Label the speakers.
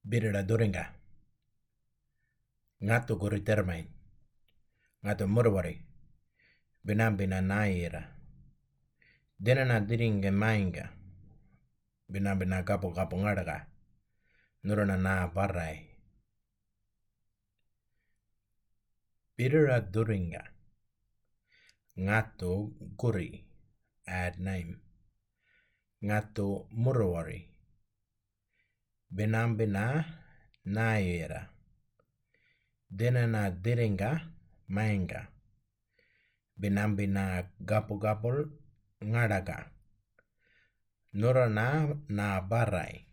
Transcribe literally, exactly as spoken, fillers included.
Speaker 1: birira duringa ngatu guri termain ngatu murwari binambina naira denana diringa mainga binambina gapo gapo ngaraga nurana na barai birira duringa ngatu guri add name ngatu murwari binambina naira denana diringa mainga binambina gapo gapo ngaraga nurana na barai